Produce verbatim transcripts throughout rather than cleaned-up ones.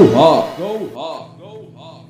Go Rock! Go Rock! Go Rock!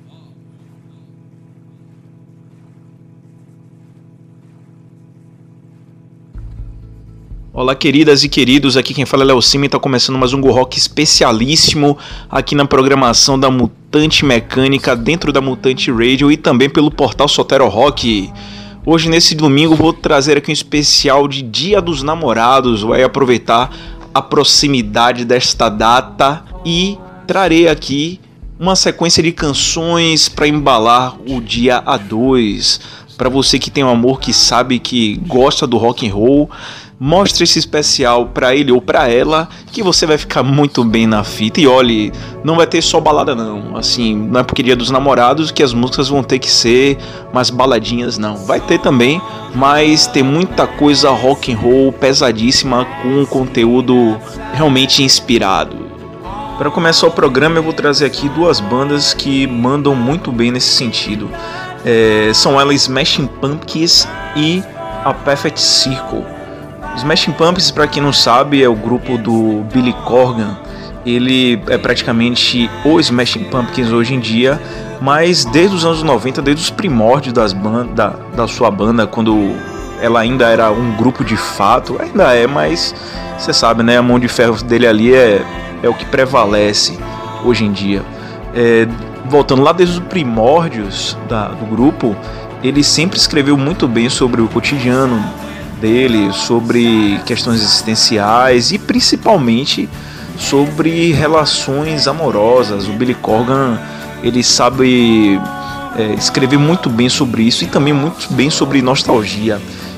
Olá, queridas e queridos, aqui quem fala é Léo Cima e está começando mais um Go Rock especialíssimo aqui na programação da Mutante Mecânica dentro da Mutante Radio e também pelo portal Sotero Rock. Hoje, nesse domingo, vou trazer aqui um especial de Dia dos Namorados, vai aproveitar a proximidade desta data e trarei aqui uma sequência de canções para embalar o dia A dois. Para você que tem um amor, que sabe que gosta do rock and roll, mostre esse especial para ele ou para ela, que você vai ficar muito bem na fita. E olhe, não vai ter só balada não, assim, não é porque é Dia dos Namorados que as músicas vão ter que ser mais baladinhas, não. Vai ter também, mas tem muita coisa rock and roll pesadíssima com um conteúdo realmente inspirado. Para começar o programa, eu vou trazer aqui duas bandas que mandam muito bem nesse sentido. É, são elas Smashing Pumpkins e a Perfect Circle. Smashing Pumpkins, para quem não sabe, é o grupo do Billy Corgan. Ele é praticamente o Smashing Pumpkins hoje em dia, mas desde os anos noventa, desde os primórdios das banda, da, da sua banda, quando ela ainda era um grupo de fato, ainda é, mas você sabe, né, a mão de ferro dele ali é, é o que prevalece hoje em dia. É, voltando lá desde os primórdios da, do grupo, ele sempre escreveu muito bem sobre o cotidiano dele, sobre questões existenciais e principalmente sobre relações amorosas. O Billy Corgan, ele sabe é, escrever muito bem sobre isso e também muito bem sobre nostalgia.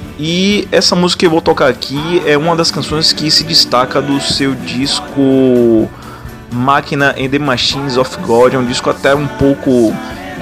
E essa música que eu vou tocar aqui é uma das canções que se destaca do seu disco Machina and the Machines of God. É um disco até um pouco,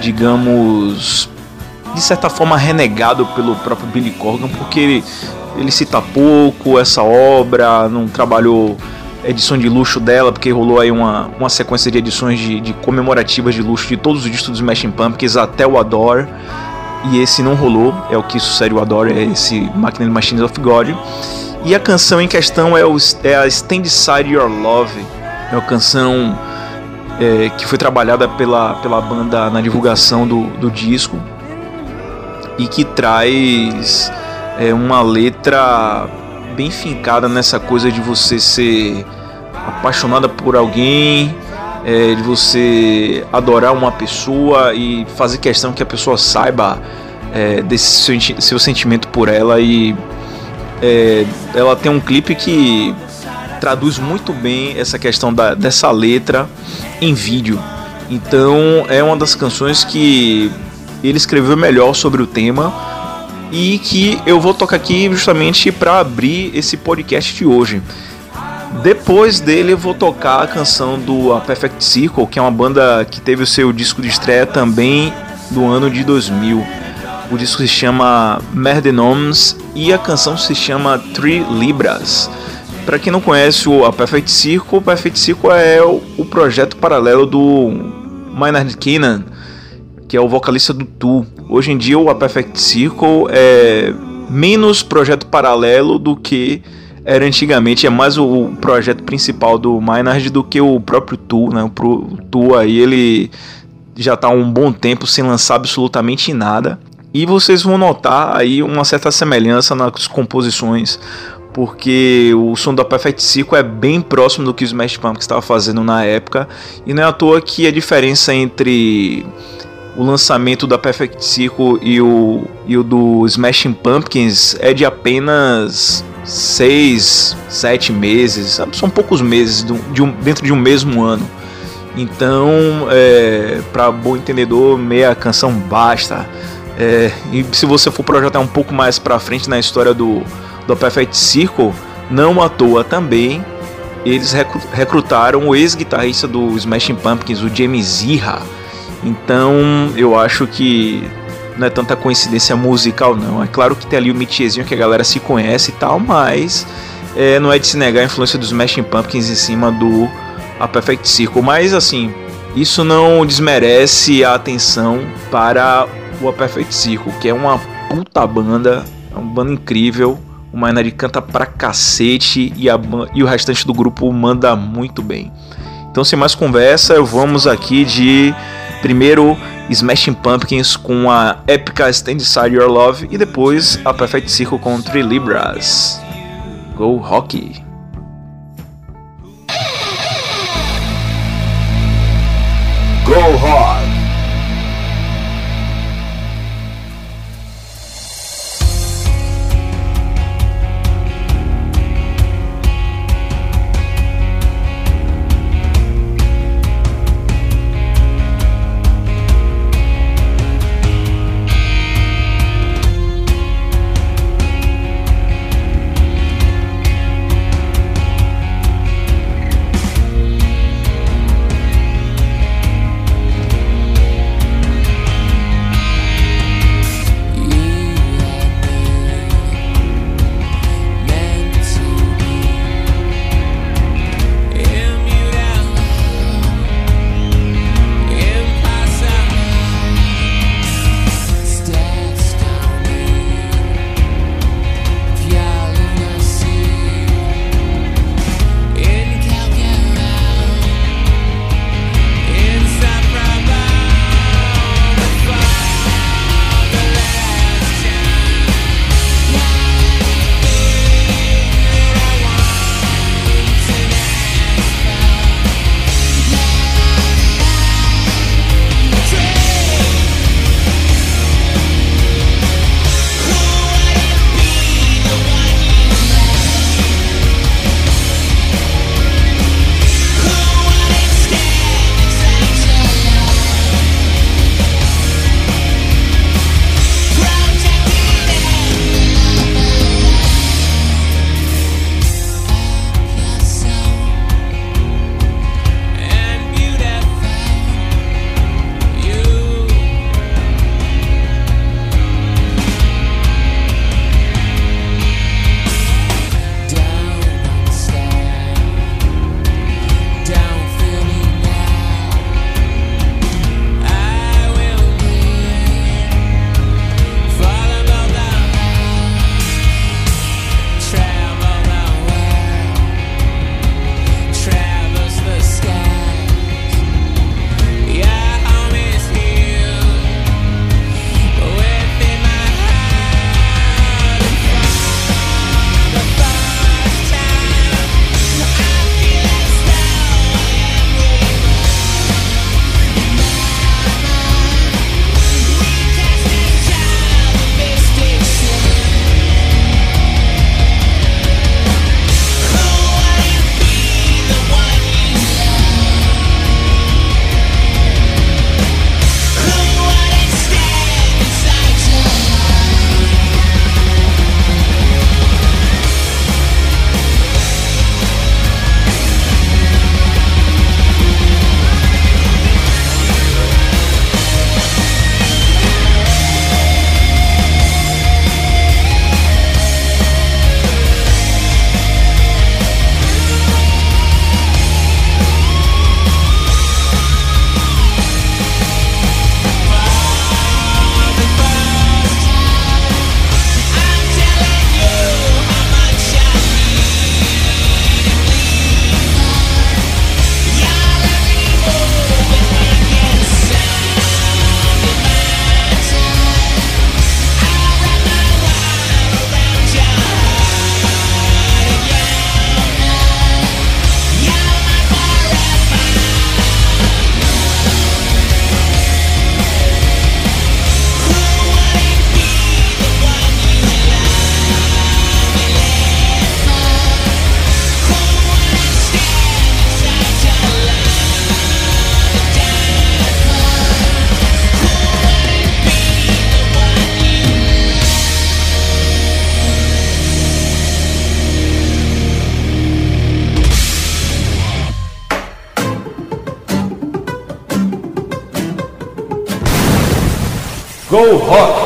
digamos, de certa forma renegado pelo próprio Billy Corgan, porque ele, ele cita pouco essa obra, não trabalhou edição de luxo dela, porque rolou aí uma, uma sequência de edições de, de comemorativas de luxo de todos os discos dos Smashing Pumpkins até o Adore, e esse não rolou, é o que sucede o Adore, é esse Machina and Machines of God. E a canção em questão é, o, é a Stand Beside Your Love, é uma canção é, que foi trabalhada pela, pela banda na divulgação do, do disco, e que traz é, uma letra bem fincada nessa coisa de você ser apaixonada por alguém, é, de você adorar uma pessoa e fazer questão que a pessoa saiba é, desse seu, seu sentimento por ela. E é, ela tem um clipe que traduz muito bem essa questão da, dessa letra em vídeo. Então é uma das canções que ele escreveu melhor sobre o tema e que eu vou tocar aqui justamente para abrir esse podcast de hoje. Depois dele eu vou tocar a canção do A Perfect Circle, que é uma banda que teve o seu disco de estreia também no ano de dois mil. O disco se chama Merdenoms e a canção se chama Three Libras. Para quem não conhece o A Perfect Circle, o Perfect Circle é o, o projeto paralelo do Maynard Keenan, que é o vocalista do Tool. Hoje em dia o A Perfect Circle é menos projeto paralelo do que era antigamente, é mais o, o projeto principal do Maynard do que o próprio Tool, né? O, pro, o Tool aí, ele já está há um bom tempo sem lançar absolutamente nada, e vocês vão notar aí uma certa semelhança nas composições, porque o som do A Perfect Circle é bem próximo do que o Smashing Pumpkins estava fazendo na época, e não é à toa que a diferença entre o lançamento da Perfect Circle e o, e o do Smashing Pumpkins é de apenas seis, sete meses, são poucos meses de um, dentro de um mesmo ano. Então, é, para bom entendedor, meia canção basta. É, e se você for projetar um pouco mais para frente na história do, do Perfect Circle, não à toa também eles recrutaram o ex-guitarrista do Smashing Pumpkins, o James Iha. Então eu acho que não é tanta coincidência musical não. É claro que tem ali o métierzinho que a galera se conhece e tal, mas é, não é de se negar a influência dos Smashing Pumpkins em cima do A Perfect Circle. Mas assim, isso não desmerece a atenção para o A Perfect Circle, que é uma puta banda, é uma banda incrível. O Maynard canta pra cacete e, a, e o restante do grupo manda muito bem. Então, sem mais conversa, vamos aqui de primeiro Smashing Pumpkins com a épica Stand Inside Your Love e depois a Perfect Circle com Three Libras. Go Rock! Go Rock! Go Rock!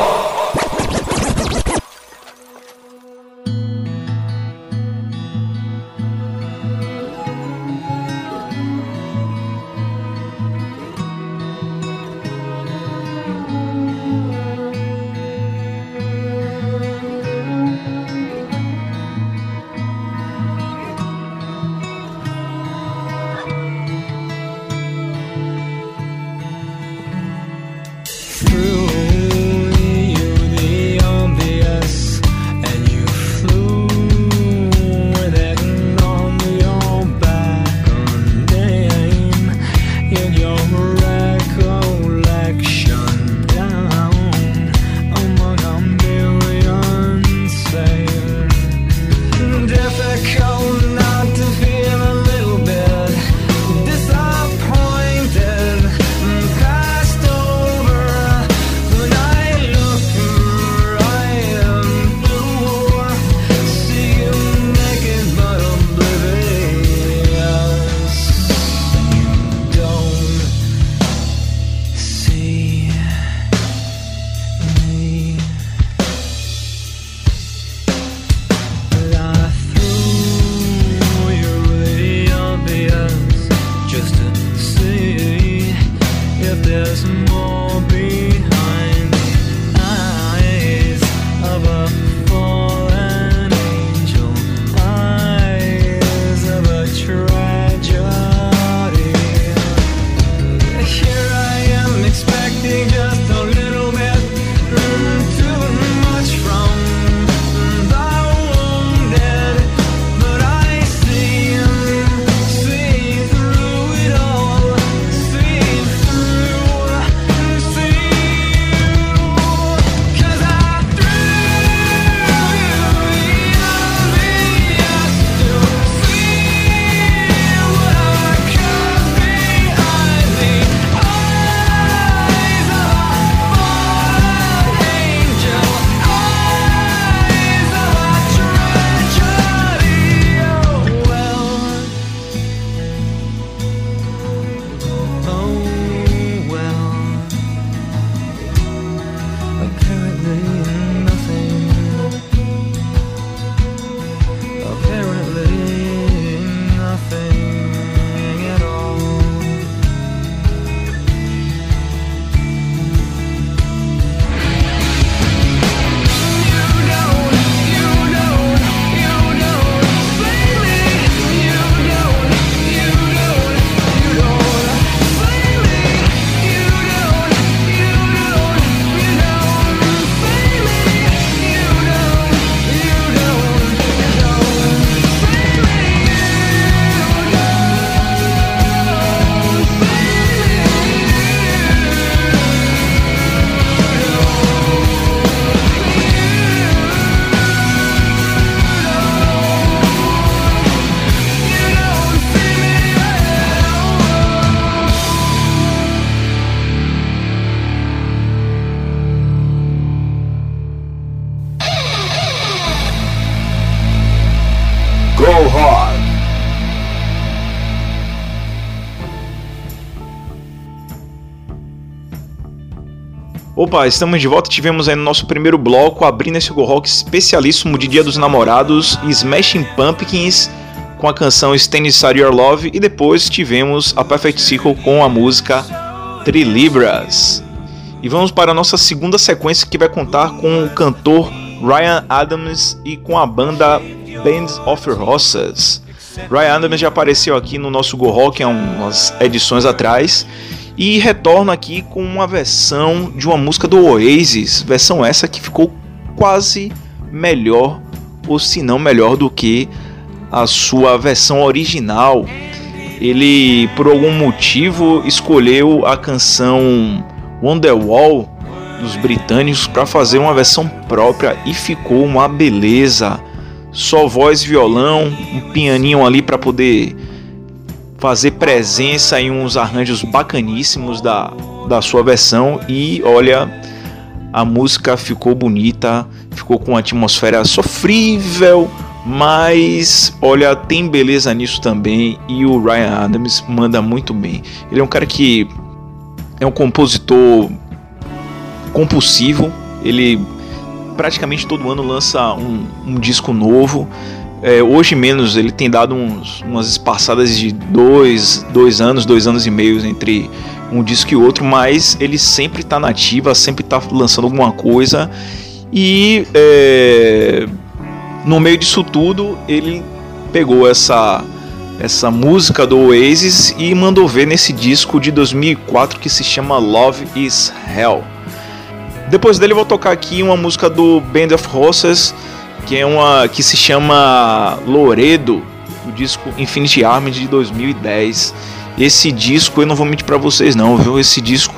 Opa, estamos de volta. Tivemos aí no nosso primeiro bloco, abrindo esse Go Rock especialíssimo de Dia dos Namorados, Smashing Pumpkins com a canção Stand Inside Your Love, e depois tivemos a Perfect Circle com a música Three Libras. E vamos para a nossa segunda sequência, que vai contar com o cantor Ryan Adams e com a banda Band of Roses. Ryan Adams já apareceu aqui no nosso Go Rock há umas edições atrás e retorna aqui com uma versão de uma música do Oasis, versão essa que ficou quase melhor, ou se não melhor do que a sua versão original. Ele, por algum motivo, escolheu a canção Wonderwall dos britânicos para fazer uma versão própria e ficou uma beleza. Só voz e violão, um pianinho ali para poder fazer presença em uns arranjos bacaníssimos da, da sua versão. E olha, a música ficou bonita, ficou com uma atmosfera sofrível, mas olha, tem beleza nisso também. E o Ryan Adams manda muito bem. Ele é um cara que é um compositor compulsivo. Ele praticamente todo ano lança um, um disco novo. É, hoje menos, ele tem dado uns, umas espaçadas de dois, dois anos, dois anos e meio entre um disco e outro, mas ele sempre está na ativa, sempre está lançando alguma coisa. E é, no meio disso tudo, ele pegou essa, essa música do Oasis e mandou ver nesse disco de dois mil e quatro que se chama Love is Hell. Depois dele eu vou tocar aqui uma música do Band of Roses, que é uma que se chama Loredo, o disco Infinity Army de dois mil e dez. Esse disco, eu não vou mentir pra vocês não, viu? Esse disco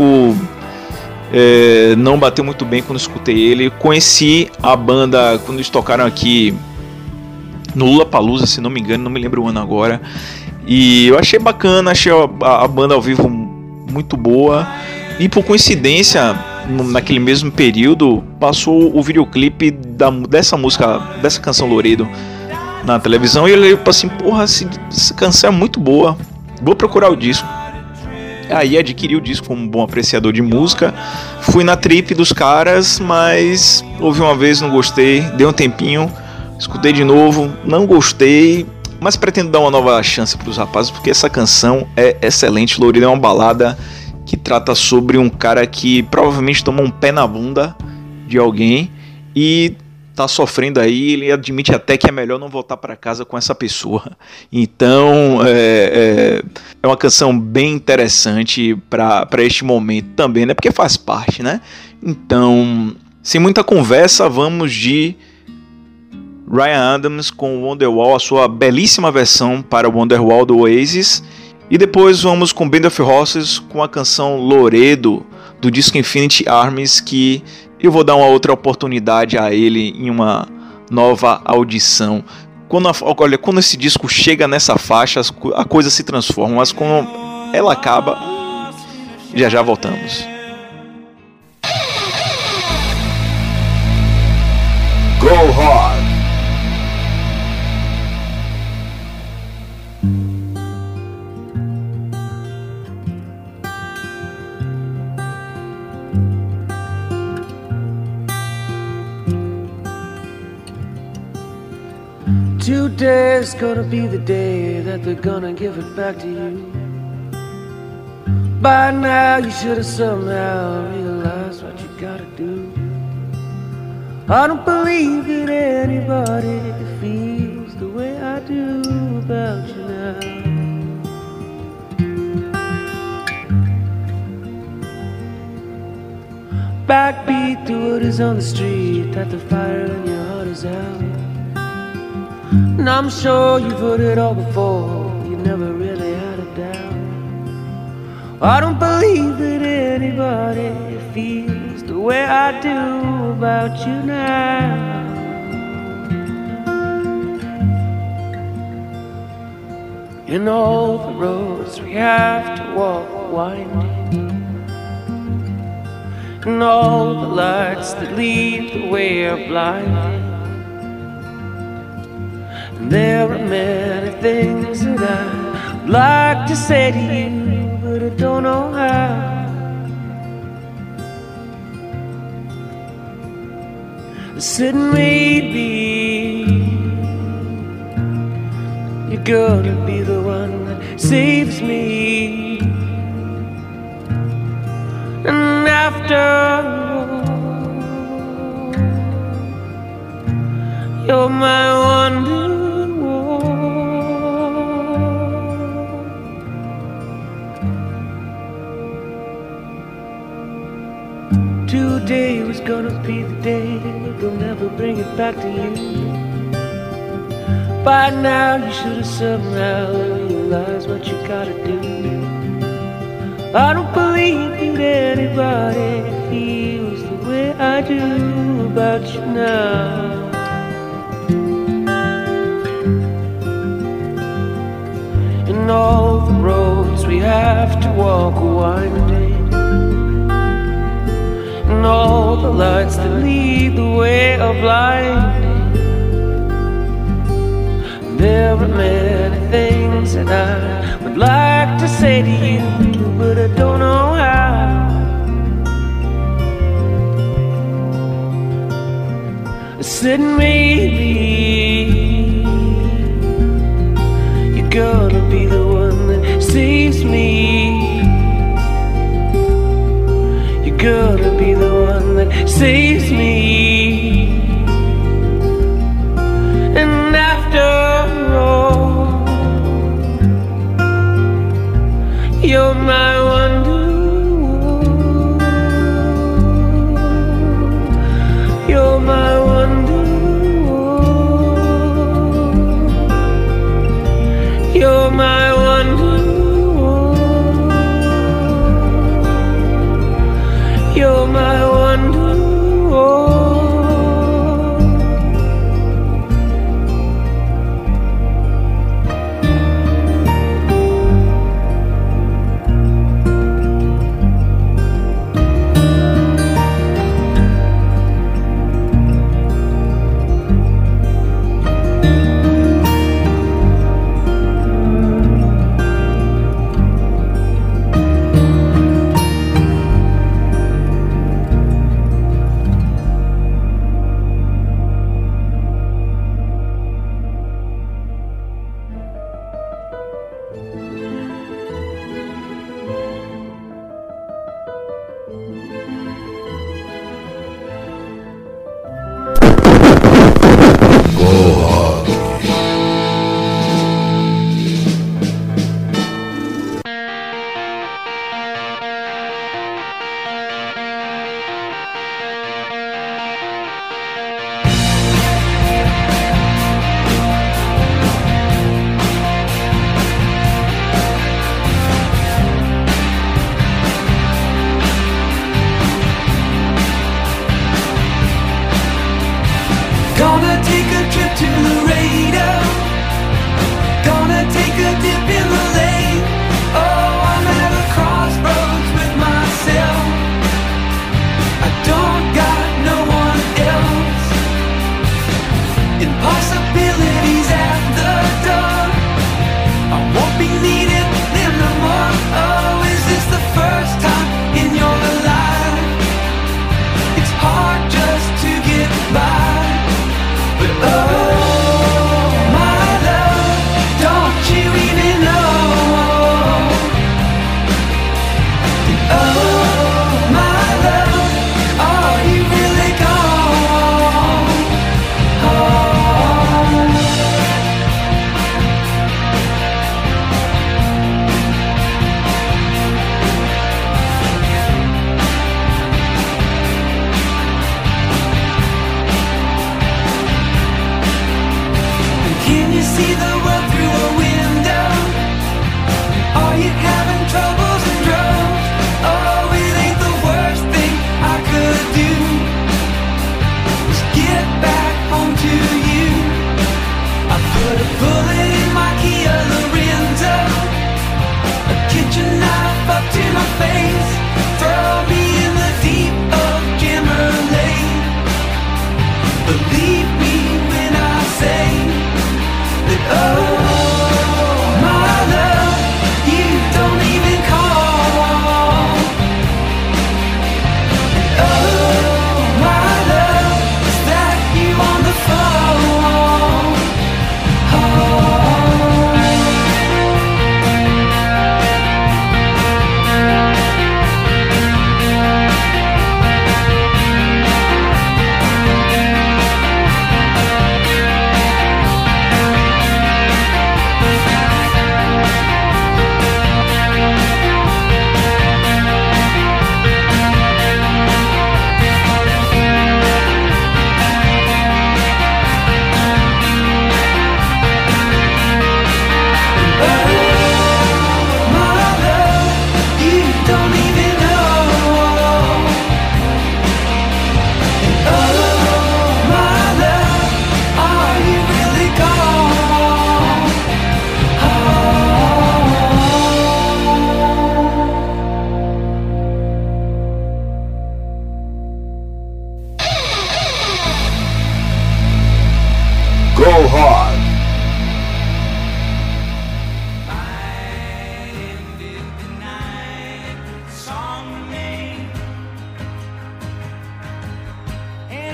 é, não bateu muito bem quando eu escutei ele. Conheci a banda quando eles tocaram aqui no Lollapalooza, se não me engano, não me lembro o ano agora. E eu achei bacana, achei a, a banda ao vivo muito boa. E por coincidência, naquele mesmo período, passou o videoclipe da, dessa música, dessa canção Loredo na televisão. E eu olhei assim, porra, essa canção é muito boa, vou procurar o disco. Aí adquiri o disco como um bom apreciador de música. Fui na trip dos caras, mas ouvi uma vez, não gostei. Dei um tempinho, escutei de novo, não gostei. Mas pretendo dar uma nova chance para os rapazes, porque essa canção é excelente. Loredo é uma balada que trata sobre um cara que provavelmente tomou um pé na bunda de alguém e tá sofrendo aí. Ele admite até que é melhor não voltar para casa com essa pessoa. Então é, é, é uma canção bem interessante para este momento também, né? Porque faz parte, né? Então, sem muita conversa, vamos de Ryan Adams com Wonderwall, a sua belíssima versão para o Wonderwall do Oasis. E depois vamos com Band of Roses com a canção Loredo do disco Infinity Armies, que eu vou dar uma outra oportunidade a ele em uma nova audição. Quando, a, olha, quando esse disco chega nessa faixa, a coisa se transforma, mas quando ela acaba, já já voltamos. Go Hard! Today's gonna be the day that they're gonna give it back to you. By now you should have somehow realized what you gotta do. I don't believe that anybody feels the way I do about you now. Backbeat to what is on the street, that the fire in your heart is out. And I'm sure you've heard it all before, you never really had a doubt. I don't believe that anybody feels the way I do about you now. And all the roads we have to walk winding, and all the lights that lead the way are blinding. There are many things that I'd like to say to you, but I don't know how. Said maybe you're gonna be the one that saves me. And after all, you're my wonder. Today was gonna be the day they'll never bring it back to you. By now you should have somehow realized what you gotta do. I don't believe that anybody feels the way I do about you now. And all the roads we have to walk are winding, and all the lights that lead the way are blinding. There are many things that I would like to say to you, but I don't know how. I said maybe you're gonna be the one that saves me. You're gonna be the one that saves me. And after all, you're my wonder. You're my wonder. You're my wonder. You're my wonder. Oh, my love, is that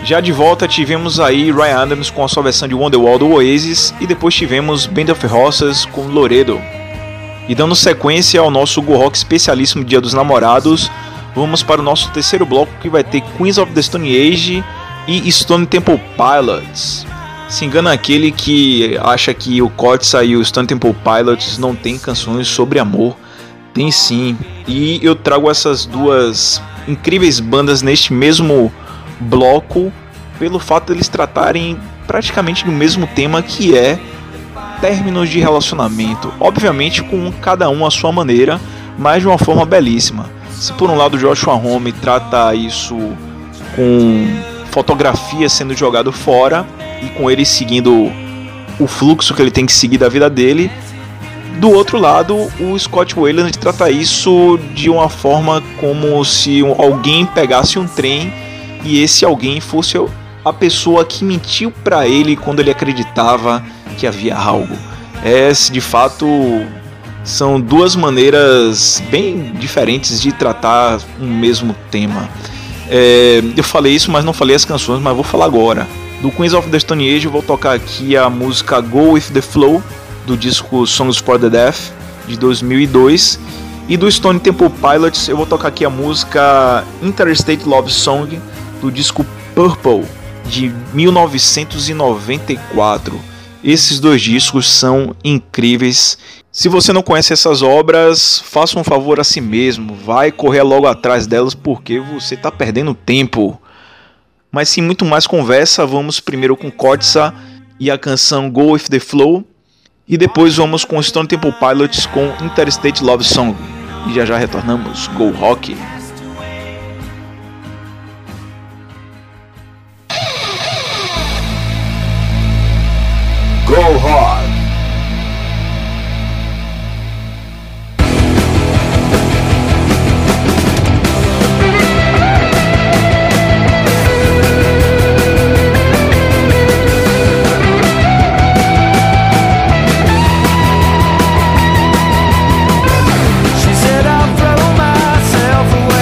Já de volta tivemos aí Ryan Adams com a sua versão de Wonderwall do Oasis e depois tivemos Band of Horses com Laredo. E dando sequência ao nosso Go Rock especialíssimo Dia dos Namorados, vamos para o nosso terceiro bloco que vai ter Queens of the Stone Age e Stone Temple Pilots. Se engana aquele que acha que o Kotsa e o Stone Temple Pilots não tem canções sobre amor. Tem sim, e eu trago essas duas incríveis bandas neste mesmo bloco pelo fato de eles tratarem praticamente do mesmo tema, que é términos de relacionamento, obviamente com cada um à sua maneira, mas de uma forma belíssima. Se por um lado Joshua Homme trata isso com fotografia sendo jogado fora e com ele seguindo o fluxo que ele tem que seguir da vida dele, do outro lado o Scott Weiland trata isso de uma forma como se alguém pegasse um trem e esse alguém fosse a pessoa que mentiu para ele quando ele acreditava que havia algo. É, de fato, são duas maneiras bem diferentes de tratar um mesmo tema. É, eu falei isso, mas não falei as canções, mas vou falar agora. Do Queens of the Stone Age eu vou tocar aqui a música Go With The Flow, do disco Songs For The Deaf, de dois mil e dois. E do Stone Temple Pilots eu vou tocar aqui a música Interstate Love Song, do disco Purple, de mil novecentos e noventa e quatro. Esses dois discos são incríveis. Se você não conhece essas obras, faça um favor a si mesmo, vai correr logo atrás delas porque você está perdendo tempo. Mas sem muito mais conversa, vamos primeiro com Kotsa e a canção Go With The Flow, e depois vamos com Stone Temple Pilots com Interstate Love Song. E já já retornamos. Go Rock! Go hard. She said I'll throw myself away.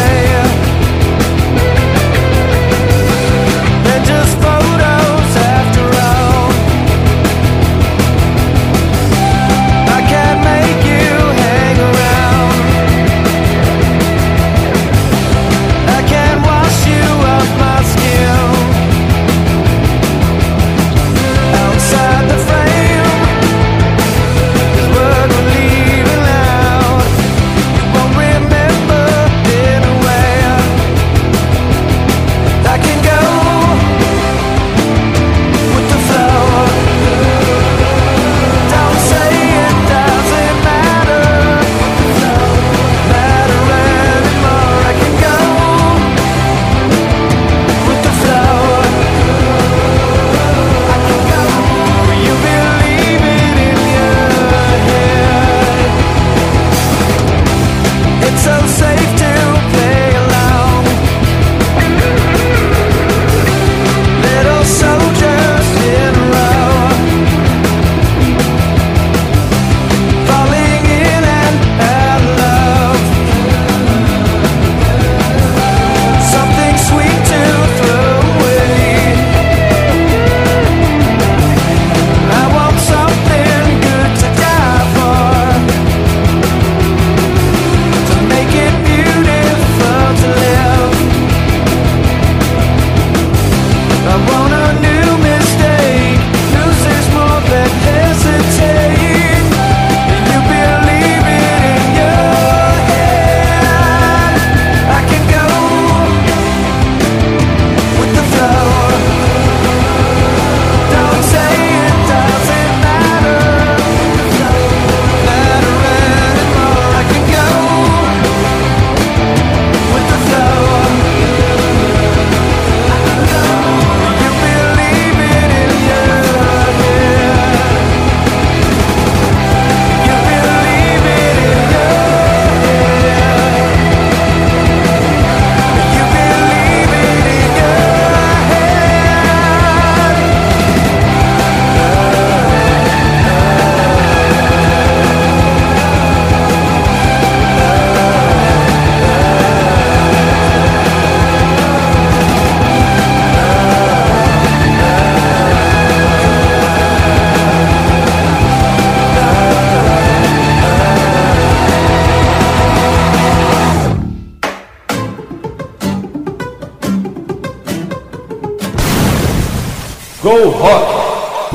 Go Hot!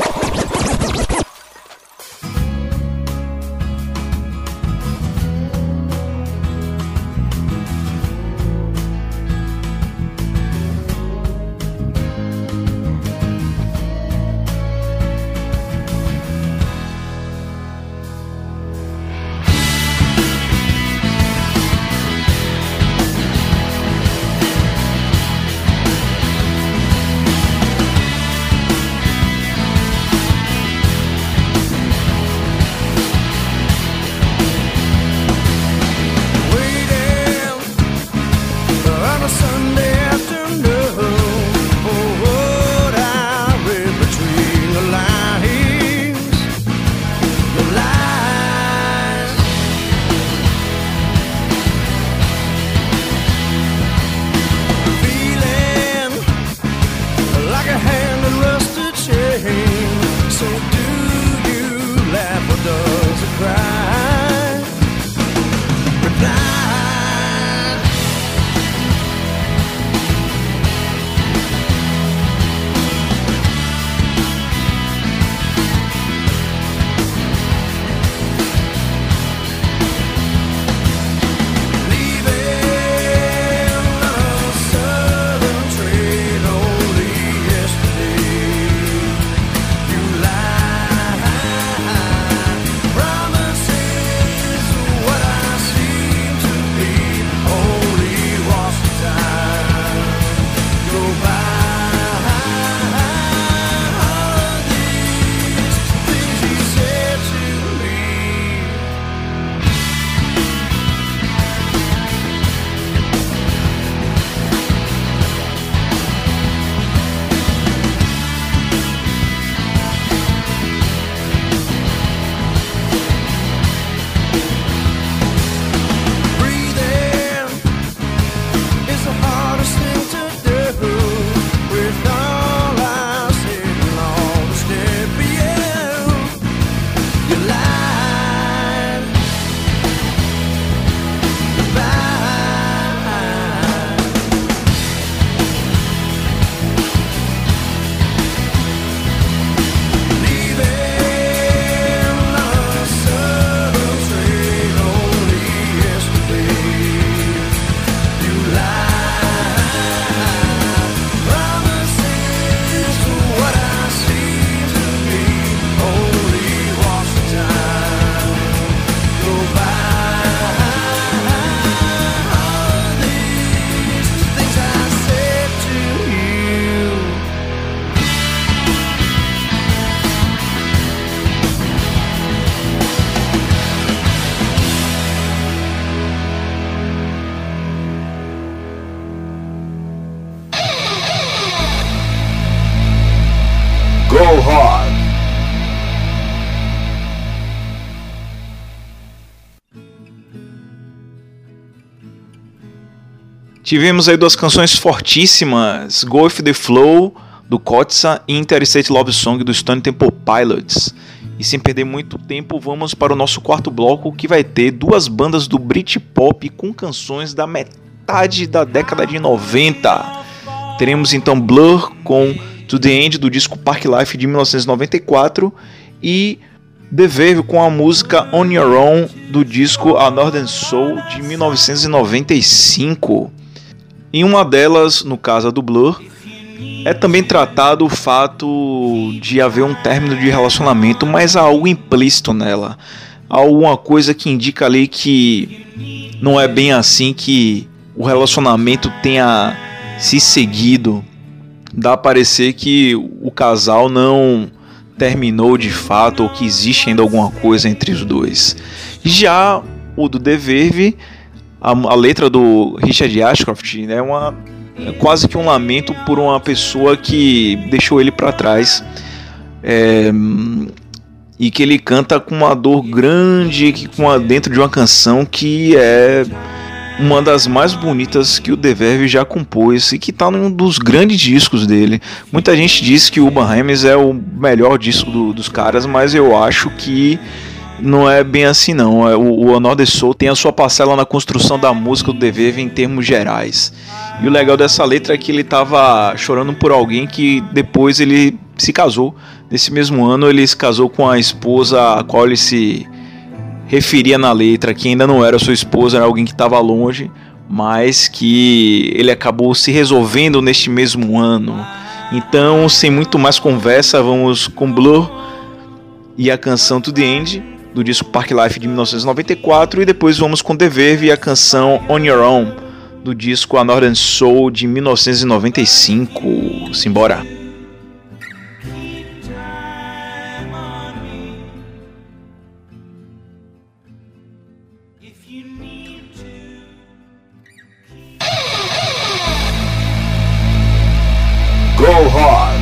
Go Hard! Tivemos aí duas canções fortíssimas, Go With The Flow, do Kotza, e Interstate Love Song, do Stone Temple Pilots. E sem perder muito tempo, vamos para o nosso quarto bloco, que vai ter duas bandas do Britpop com canções da metade da década de noventa. Teremos então Blur com To The End, do disco Park Life de mil novecentos e noventa e quatro, e The Verve com a música On Your Own, do disco A Northern Soul de mil novecentos e noventa e cinco. Em uma delas, no caso a do Blur, é também tratado o fato de haver um término de relacionamento, mas há algo implícito nela. Há alguma coisa que indica ali que não é bem assim que o relacionamento tenha se seguido. Dá a parecer que o casal não terminou de fato, ou que existe ainda alguma coisa entre os dois. Já o do The Verve, a, a letra do Richard Ashcroft é, uma, é quase que um lamento por uma pessoa que deixou ele para trás, é, e que ele canta com uma dor grande, que, com a, dentro de uma canção que é uma das mais bonitas que o The Verve já compôs e que está num dos grandes discos dele. Muita gente diz que o Urban Hymns é o melhor disco do, dos caras, mas eu acho que não é bem assim não. O, o Another Soul tem a sua parcela na construção da música do The Verve em termos gerais. E o legal dessa letra é que ele estava chorando por alguém que depois ele se casou. Nesse mesmo ano ele se casou com a esposa a qual ele se referia na letra, que ainda não era sua esposa, era alguém que estava longe, mas que ele acabou se resolvendo neste mesmo ano. Então, sem muito mais conversa, vamos com Blur e a canção To The End, do disco Park Life de mil novecentos e noventa e quatro, e depois vamos com The Verve e a canção On Your Own, do disco A Northern Soul de mil novecentos e noventa e cinco. Simbora! Go hard.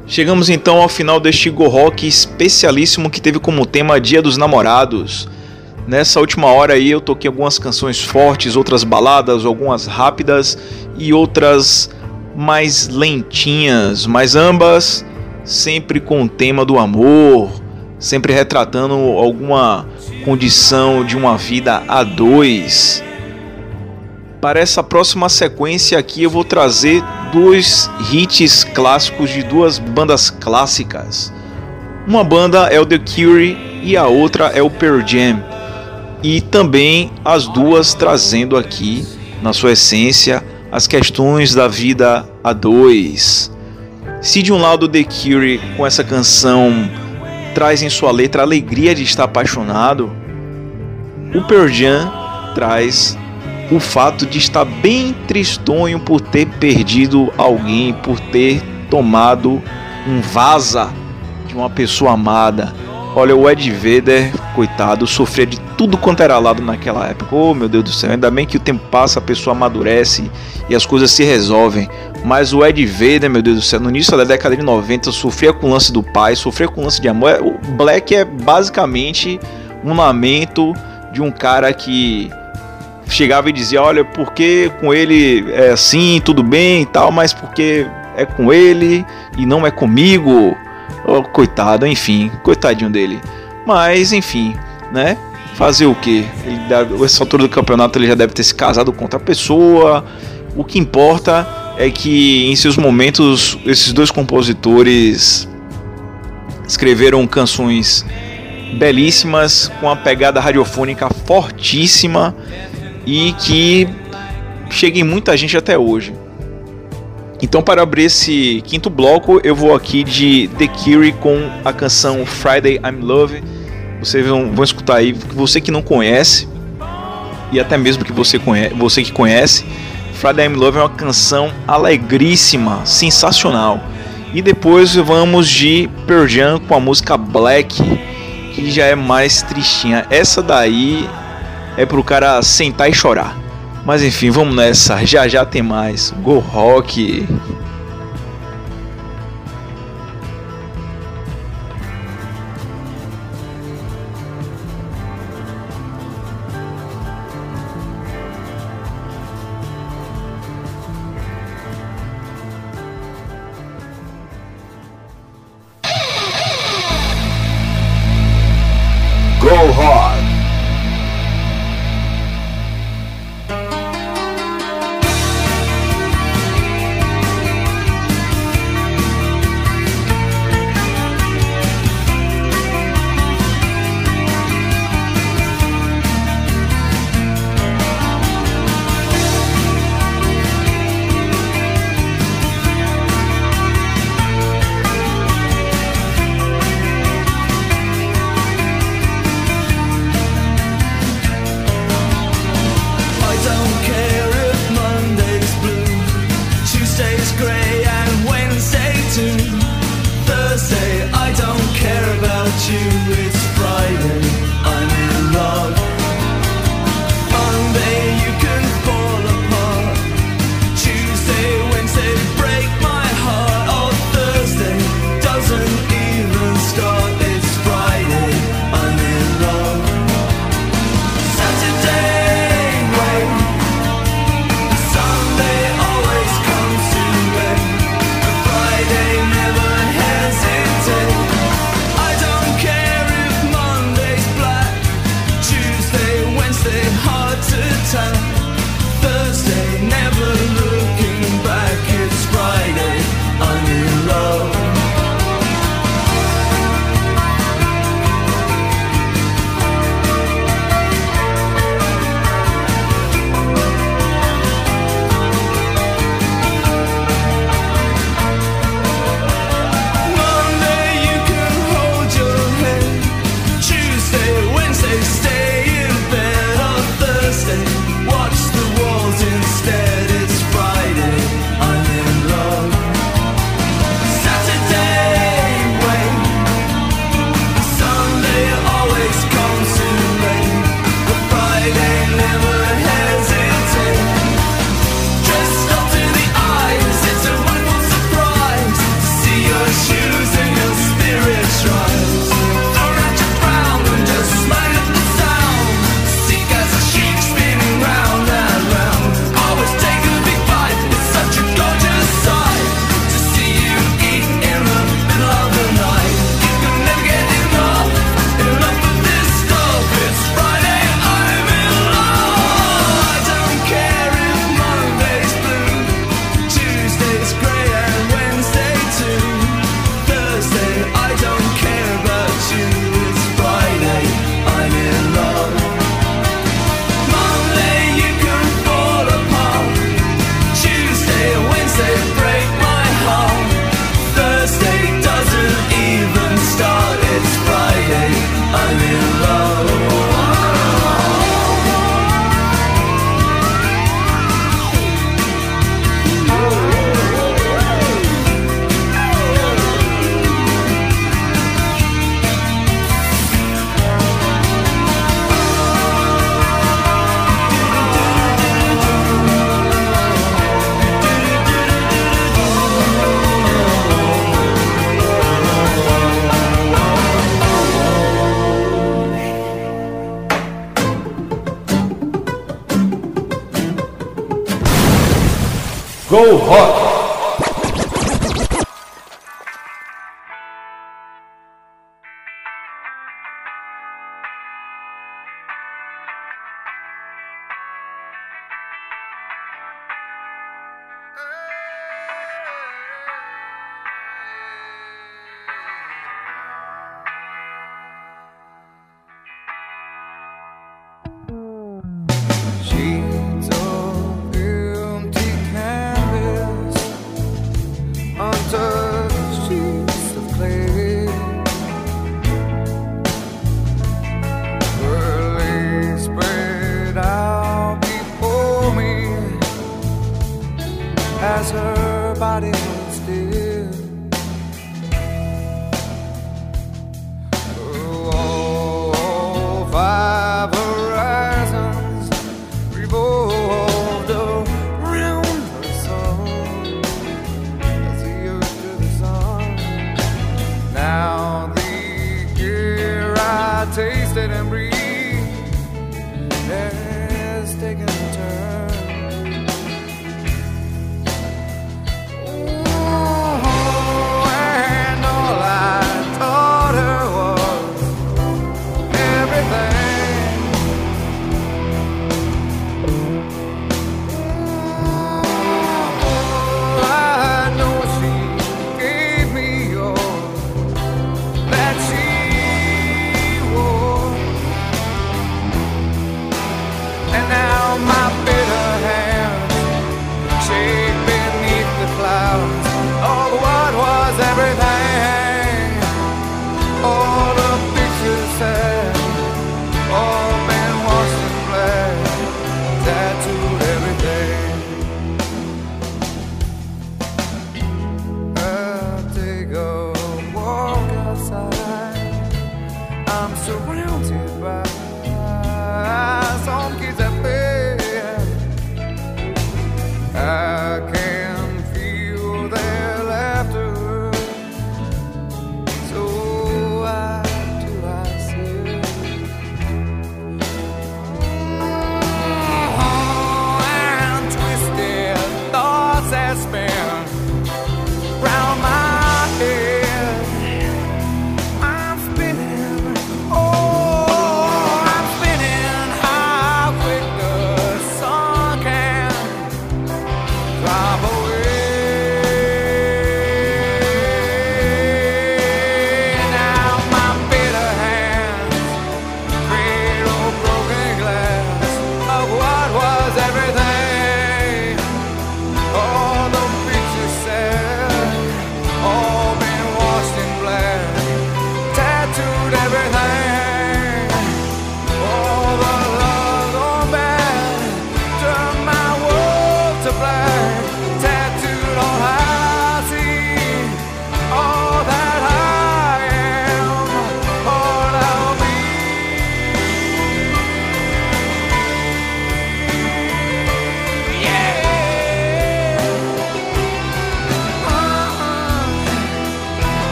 Chegamos então ao final deste Go Rock especialíssimo que teve como tema Dia dos Namorados. Nessa última hora aí eu toquei algumas canções fortes, outras baladas, algumas rápidas e outras mais lentinhas, mas ambas sempre com o tema do amor, sempre retratando alguma condição de uma vida a dois. Para essa próxima sequência aqui eu vou trazer dois hits clássicos de duas bandas clássicas. Uma banda é o The Cure e a outra é o Pearl Jam. E também as duas trazendo aqui, na sua essência, as questões da vida a dois. Se de um lado The Cure com essa canção traz em sua letra a alegria de estar apaixonado, o Pearl Jam traz o fato de estar bem tristonho por ter perdido alguém, por ter tomado um vaza de uma pessoa amada. Olha, o Ed Vedder, coitado, sofria de tudo quanto era lado naquela época. Oh, meu Deus do céu, ainda bem que o tempo passa, a pessoa amadurece e as coisas se resolvem. Mas o Ed Vedder, meu Deus do céu, no início da década de noventa, sofria com o lance do pai, sofria com o lance de amor. O Black é basicamente um lamento de um cara que chegava e dizia, olha, porque com ele é assim, tudo bem e tal, mas porque é com ele e não é comigo. Oh, coitado, enfim, coitadinho dele. Mas, enfim, né? Fazer o quê? Ele deve, essa altura do campeonato ele já deve ter se casado com outra pessoa. O que importa é que em seus momentos esses dois compositores escreveram canções belíssimas, com uma pegada radiofônica fortíssima e que chega em muita gente até hoje. Então, para abrir esse quinto bloco, eu vou aqui de The Cure com a canção Friday I'm in Love. Vocês vão, vão escutar aí, você que não conhece, e até mesmo que você, conhece, você que conhece, Friday I'm in Love é uma canção alegríssima, sensacional. E depois vamos de Pearl Jam com a música Black, que já é mais tristinha. Essa daí é pro cara sentar e chorar. Mas enfim, vamos nessa, já já tem mais Go Rock. Go hard. Go Rock! As her body was still, oh, five horizons revolved around her sun, as the earth to the sun. Now the air I tasted and breathed has taken a turn.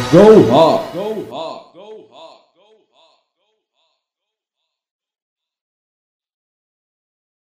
Go Hawks!